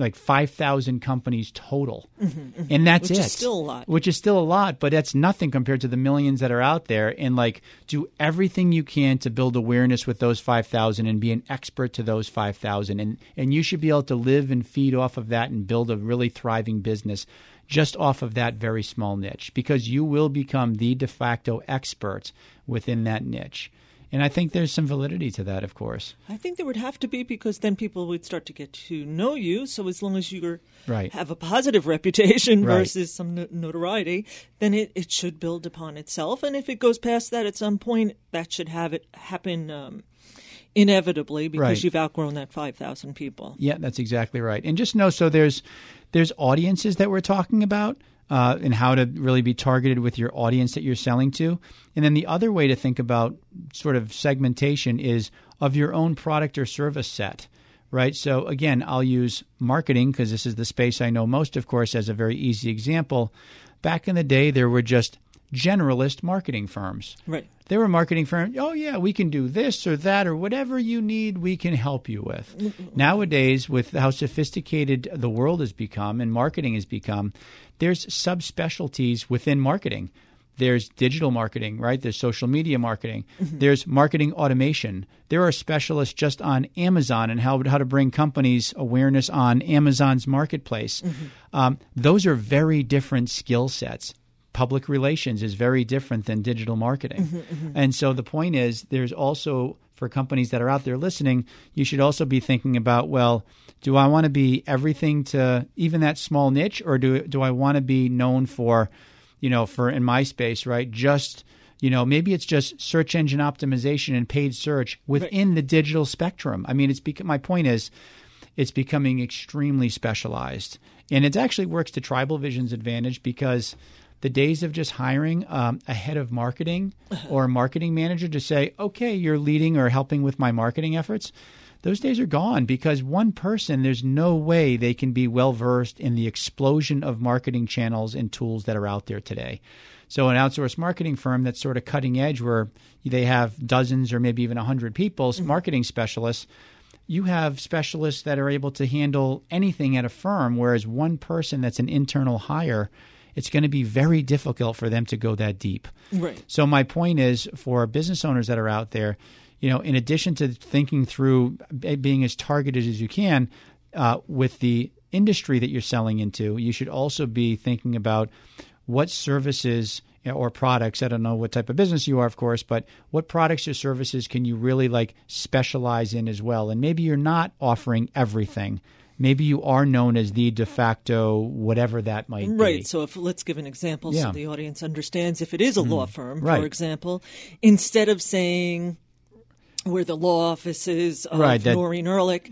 [SPEAKER 3] 5,000 companies total. Mm-hmm. And that's
[SPEAKER 2] Which
[SPEAKER 3] it. Which is still a lot, but that's nothing compared to the millions that are out there. And like do everything you can to build awareness with those 5,000 and be an expert to those 5,000. And you should be able to live and feed off of that and build a really thriving business just off of that very small niche, because you will become the de facto expert within that niche. And I think there's some validity to that, of course.
[SPEAKER 2] I think there would have to be, because then people would start to get to know you. So as long as you have a positive reputation versus some notoriety, then it should build upon itself. And if it goes past that at some point, that should have it happen inevitably, because you've outgrown that 5,000 people.
[SPEAKER 3] Yeah, that's exactly right. And just know, so there's audiences that we're talking about. And how to really be targeted with your audience that you're selling to. And then the other way to think about sort of segmentation is of your own product or service set, right? So again, I'll use marketing because this is the space I know most, of course, as a very easy example. Back in the day, there were just generalist marketing firms.
[SPEAKER 2] Right.
[SPEAKER 3] There were marketing firms, oh yeah, we can do this or that or whatever you need, we can help you with. Mm-hmm. Nowadays, with how sophisticated the world has become and marketing has become, there's subspecialties within marketing. There's digital marketing, right? There's social media marketing. Mm-hmm. There's marketing automation. There are specialists just on Amazon and how to bring companies awareness on Amazon's marketplace. Mm-hmm. Those are very different skill sets. Public relations is very different than digital marketing. Mm-hmm, mm-hmm. And so the point is, there's also, for companies that are out there listening, you should also be thinking about, well, do I want to be everything to even that small niche, or do I want to be known for, for in my space, right? Just, maybe it's just search engine optimization and paid search within the digital spectrum. I mean, my point is, it's becoming extremely specialized. And it actually works to Tribal Vision's advantage, because the days of just hiring a head of marketing or a marketing manager to say, okay, you're leading or helping with my marketing efforts, those days are gone, because one person, there's no way they can be well-versed in the explosion of marketing channels and tools that are out there today. So an outsourced marketing firm that's sort of cutting edge, where they have dozens or maybe even 100 people, marketing specialists, you have specialists that are able to handle anything at a firm, whereas one person that's an internal hire, it's going to be very difficult for them to go that deep. Right. So my point is, for business owners that are out there, in addition to thinking through being as targeted as you can with the industry that you're selling into, you should also be thinking about what services or products, I don't know what type of business you are, of course, but what products or services can you really specialize in as well? And maybe you're not offering everything. Maybe you are known as the de facto whatever that might be.
[SPEAKER 2] Right. So let's give an example so the audience understands. If it is a law firm, for example, instead of saying we're the law offices of Noreen Ehrlich,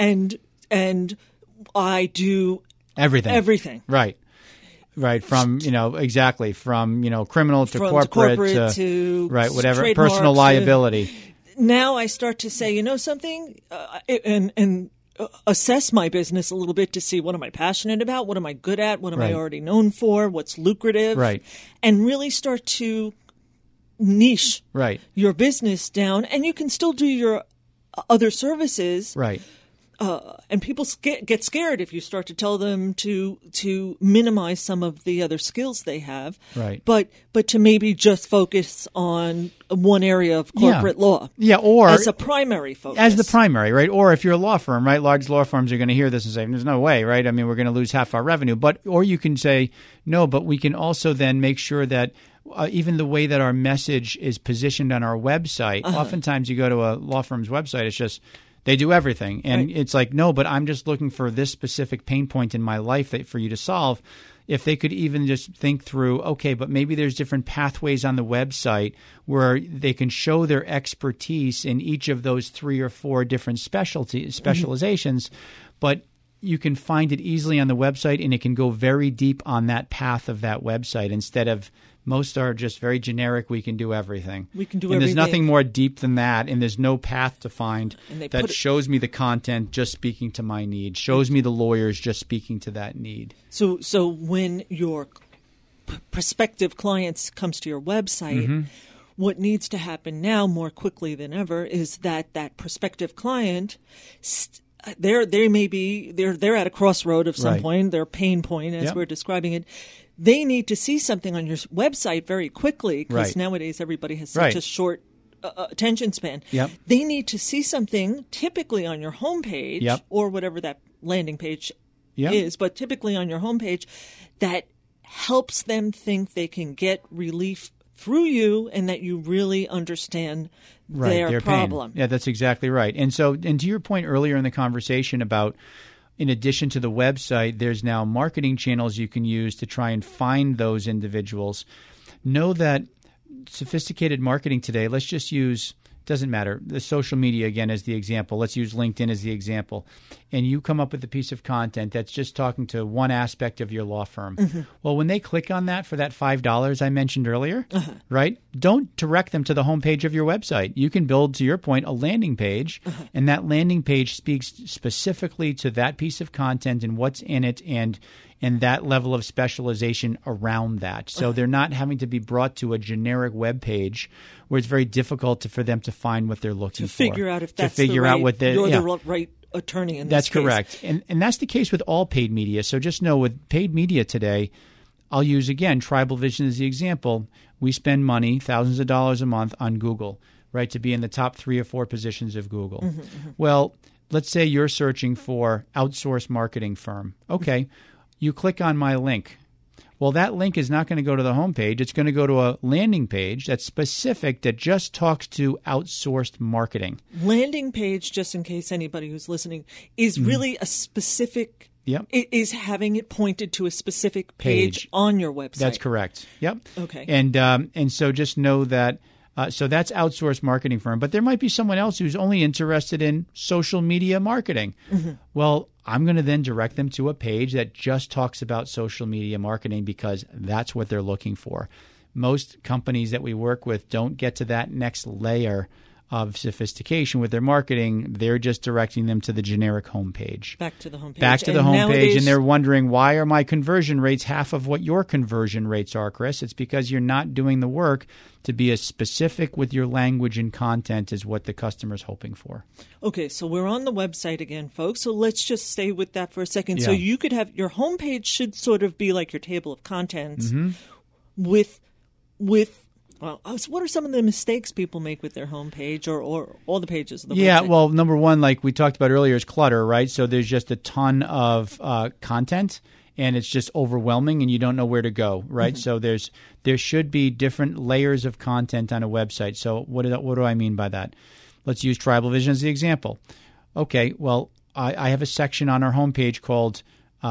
[SPEAKER 2] and I do everything.
[SPEAKER 3] Right. Right. From, exactly. From, criminal to corporate to whatever, personal liability.
[SPEAKER 2] Now I start to say, something, and assess my business a little bit to see, what am I passionate about? What am I good at? What am I already known for? What's lucrative?
[SPEAKER 3] Right.
[SPEAKER 2] And really start to niche your business down. And you can still do your other services.
[SPEAKER 3] Right.
[SPEAKER 2] And people get scared if you start to tell them to minimize some of the other skills they have.
[SPEAKER 3] Right.
[SPEAKER 2] But to maybe just focus on one area of corporate law.
[SPEAKER 3] Yeah, or
[SPEAKER 2] as a primary focus.
[SPEAKER 3] As the primary, right? Or if you're a law firm, right? Large law firms are going to hear this and say, there's no way, right? I mean, we're going to lose half our revenue. Or you can say, no, but we can also then make sure that even the way that our message is positioned on our website, oftentimes you go to a law firm's website, it's just they do everything. And it's like, no, but I'm just looking for this specific pain point in my life for you to solve. If they could even just think through, okay, but maybe there's different pathways on the website where they can show their expertise in each of those 3 or 4 different specializations. But you can find it easily on the website, and it can go very deep on that path of that website instead of most are just very generic. We can do everything.
[SPEAKER 2] We can do
[SPEAKER 3] and
[SPEAKER 2] everything.
[SPEAKER 3] There's nothing more deep than that, and there's no path to find that shows me the content just speaking to my need, shows me the lawyers just speaking to that need.
[SPEAKER 2] So when your prospective clients comes to your website, what needs to happen now more quickly than ever is that prospective client they're at a crossroad of some point, their pain point as we're describing it. They need to see something on your website very quickly because nowadays everybody has such a short attention span. They need to see something typically on your homepage or whatever that landing page is, but typically on your homepage that helps them think they can get relief through you and that you really understand their problem.
[SPEAKER 3] Pain. Yeah, that's exactly right. And to your point earlier in the conversation about, in addition to the website, there's now marketing channels you can use to try and find those individuals. Know that sophisticated marketing today, let's just use, doesn't matter, the social media again as the example. Let's use LinkedIn as the example. And you come up with a piece of content that's just talking to one aspect of your law firm. Well, when they click on that for that $5 I mentioned earlier, right, don't direct them to the homepage of your website. You can build, to your point, a landing page, and that landing page speaks specifically to that piece of content and what's in it and that level of specialization around that. So they're not having to be brought to a generic web page where it's very difficult for them to find what they're looking for.
[SPEAKER 2] To figure out if that's
[SPEAKER 3] the
[SPEAKER 2] right attorney in this
[SPEAKER 3] That's correct. And that's the case with all paid media. So just know with paid media today, I'll use, again, Tribal Vision as the example. We spend money, thousands of dollars a month on Google, right, to be in the top 3 or 4 positions of Google. Well, let's say you're searching for outsourced marketing firm. Okay. You click on my link. Well, that link is not going to go to the homepage. It's going to go to a landing page that's specific, that just talks to outsourced marketing.
[SPEAKER 2] Landing page, just in case anybody who's listening, is really a specific. It is having it pointed to a specific page on your website.
[SPEAKER 3] That's correct. Yep.
[SPEAKER 2] Okay.
[SPEAKER 3] And so just know that. So that's outsourced marketing firm. But there might be someone else who's only interested in social media marketing. Well, I'm going to then direct them to a page that just talks about social media marketing because that's what they're looking for. Most companies that we work with don't get to that next layer of sophistication with their marketing. They're just directing them to the generic homepage.
[SPEAKER 2] Back to the homepage.
[SPEAKER 3] Nowadays, and they're wondering, why are my conversion rates half of what your conversion rates are, Chris? It's because you're not doing the work to be as specific with your language and content as what the customer's hoping for.
[SPEAKER 2] Okay, so we're on the website again, folks. So let's just stay with that for a second. So you could have your homepage should sort of be like your table of contents with well, what are some of the mistakes people make with their homepage or all the pages of the website?
[SPEAKER 3] Yeah, well, number one, like we talked about earlier, is clutter, right? So there's just a ton of content, and it's just overwhelming, and you don't know where to go, right? So there should be different layers of content on a website. So what do I mean by that? Let's use Tribal Vision as the example. Okay, well, I have a section on our homepage called,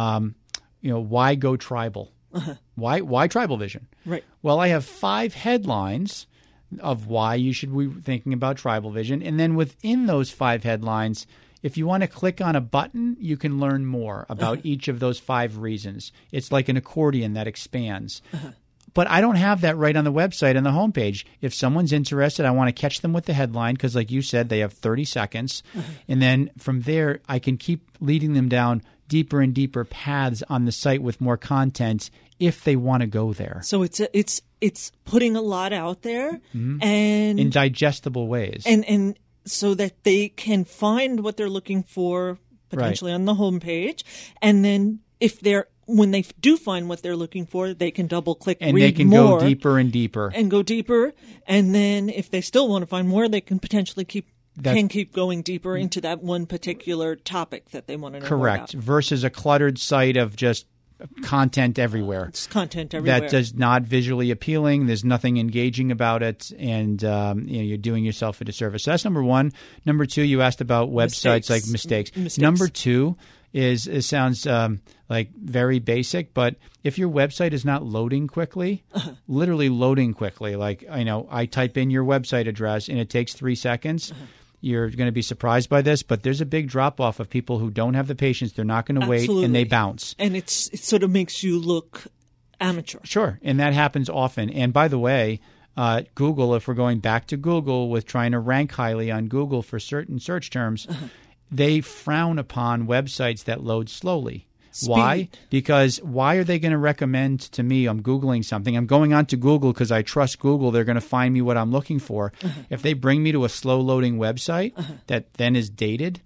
[SPEAKER 3] Why Go Tribal? Why Tribal Vision?
[SPEAKER 2] Right.
[SPEAKER 3] Well, I have 5 headlines of why you should be thinking about Tribal Vision. And then within those 5 headlines, if you want to click on a button, you can learn more about each of those 5 reasons. It's like an accordion that expands. But I don't have that right on the website on the homepage. If someone's interested, I want to catch them with the headline because, like you said, they have 30 seconds. And then from there, I can keep leading them down deeper and deeper paths on the site with more content if they want to go there.
[SPEAKER 2] So it's putting a lot out there and
[SPEAKER 3] in digestible ways.
[SPEAKER 2] And so that they can find what they're looking for potentially on the homepage. And then when they do find what they're looking for, they can double click
[SPEAKER 3] and
[SPEAKER 2] read
[SPEAKER 3] they can
[SPEAKER 2] more
[SPEAKER 3] go deeper and deeper.
[SPEAKER 2] And go deeper. And then if they still want to find more, they can potentially keep going deeper into that one particular topic that they want to know more about.
[SPEAKER 3] Versus a cluttered site of just content everywhere.
[SPEAKER 2] It's content everywhere.
[SPEAKER 3] That does not visually appealing. There's nothing engaging about it, and you're doing yourself a disservice. So that's number one. Number two, you asked about websites like mistakes. Number two is it sounds like very basic, but if your website is not loading quickly, literally loading quickly, like I type in your website address and it takes 3 seconds. you're going to be surprised by this, but there's a big drop-off of people who don't have the patience. They're not going to wait, and they bounce.
[SPEAKER 2] And it sort of makes you look amateur.
[SPEAKER 3] Sure, and that happens often. And by the way, Google, if we're going back to Google with trying to rank highly on Google for certain search terms, they frown upon websites that load slowly.
[SPEAKER 2] Speed.
[SPEAKER 3] Why? Because why are they going to recommend to me, I'm Googling something, I'm going on to Google because I trust Google, they're going to find me what I'm looking for. If they bring me to a slow-loading website that then is dated,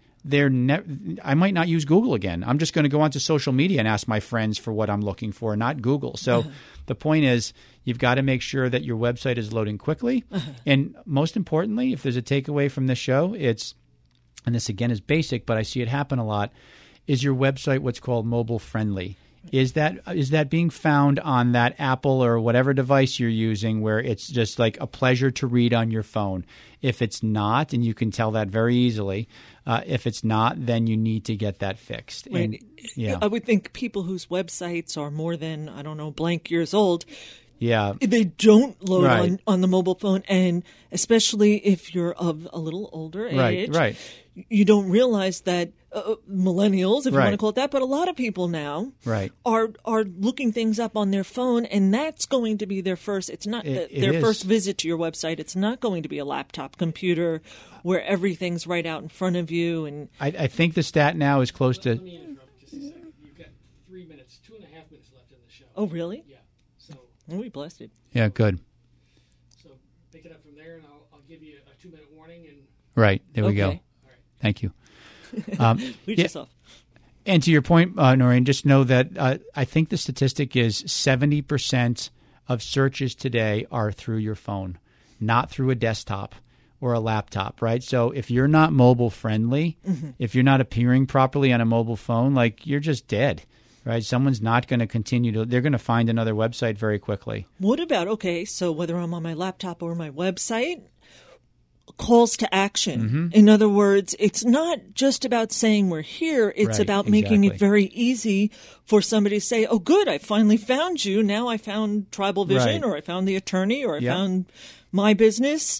[SPEAKER 3] I might not use Google again. I'm just going to go onto social media and ask my friends for what I'm looking for, not Google. So the point is, you've got to make sure that your website is loading quickly. And most importantly, if there's a takeaway from this show, it's, and this again is basic, but I see it happen a lot, is your website what's called mobile friendly? Is that being found on that Apple or whatever device you're using where it's just like a pleasure to read on your phone? If it's not, and you can tell that very easily, if it's not, then you need to get that fixed.
[SPEAKER 2] Right.
[SPEAKER 3] And,
[SPEAKER 2] I would think people whose websites are more than, blank years old, they don't load on the mobile phone, and especially if you're of a little older age, you don't realize that millennials, if you want to call it that, but a lot of people now are looking things up on their phone, and that's going to be their first. It's not their first visit to your website. It's not going to be a laptop computer where everything's right out in front of you. And
[SPEAKER 3] I think the stat now is close to.
[SPEAKER 4] Let me interrupt just a second. You've got 3 minutes, 2.5 minutes left in the show.
[SPEAKER 2] Oh, really?
[SPEAKER 4] Yeah. So.
[SPEAKER 2] We blessed it.
[SPEAKER 3] Yeah, good.
[SPEAKER 4] So pick it up from there, and I'll give you a 2-minute warning. And
[SPEAKER 3] right there we go.
[SPEAKER 4] All right.
[SPEAKER 3] Thank you.
[SPEAKER 2] Lead yourself.
[SPEAKER 3] And to your point, Noreen, just know that I think the statistic is 70% of searches today are through your phone, not through a desktop or a laptop, right? So if you're not mobile friendly, if you're not appearing properly on a mobile phone, like you're just dead, right? Someone's not going to continue to, they're going to find another website very quickly.
[SPEAKER 2] What about, so whether I'm on my laptop or my website, calls to action. In other words, it's not just about saying we're here. It's about making it very easy for somebody to say, oh, good, I finally found you. Now I found Tribal Vision or I found the attorney or I found my business.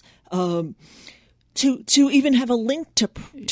[SPEAKER 2] To even have a link to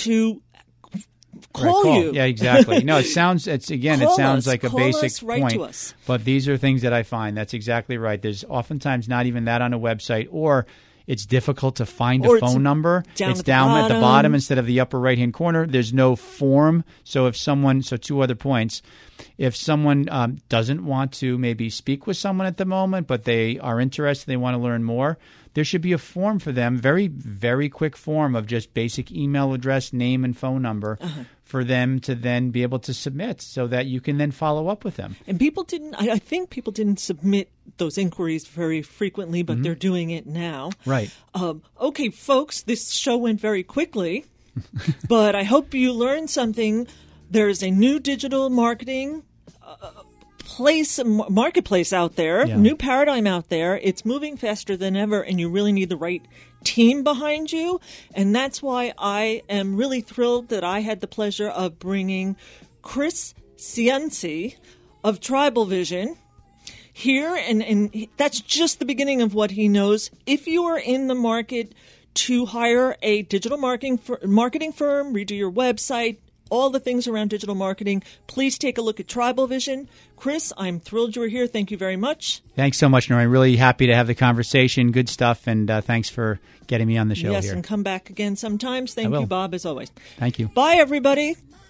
[SPEAKER 2] call you.
[SPEAKER 3] Yeah, exactly. No, it sounds like a basic point.
[SPEAKER 2] To us.
[SPEAKER 3] But these are things that I find. That's exactly right. There's oftentimes not even that on a website, or it's difficult to find a phone number. It's down at the bottom instead of the upper right-hand corner. There's no form. So two other points. If someone doesn't want to maybe speak with someone at the moment, but they are interested, they want to learn more, there should be a form for them, very, very quick form of just basic email address, name, and phone number for them to then be able to submit so that you can then follow up with them.
[SPEAKER 2] And I think people didn't submit those inquiries very frequently, but they're doing it now.
[SPEAKER 3] Right.
[SPEAKER 2] Okay, folks, this show went very quickly, but I hope you learned something. There's a new digital marketing marketplace out there, new paradigm out there. It's moving faster than ever, and you really need the right team behind you. And that's why I am really thrilled that I had the pleasure of bringing Chris Cianci of Tribal Vision here, and that's just the beginning of what he knows. If you are in the market to hire a digital marketing firm, redo your website, all the things around digital marketing, please take a look at Tribal Vision. Chris, I'm thrilled you were here. Thank you very much.
[SPEAKER 3] Thanks so much, Noreen. Really happy to have the conversation. Good stuff, and thanks for getting me on the show here.
[SPEAKER 2] Yes, and come back again sometimes. Thank you, Bob, as always.
[SPEAKER 3] Thank you.
[SPEAKER 2] Bye, everybody.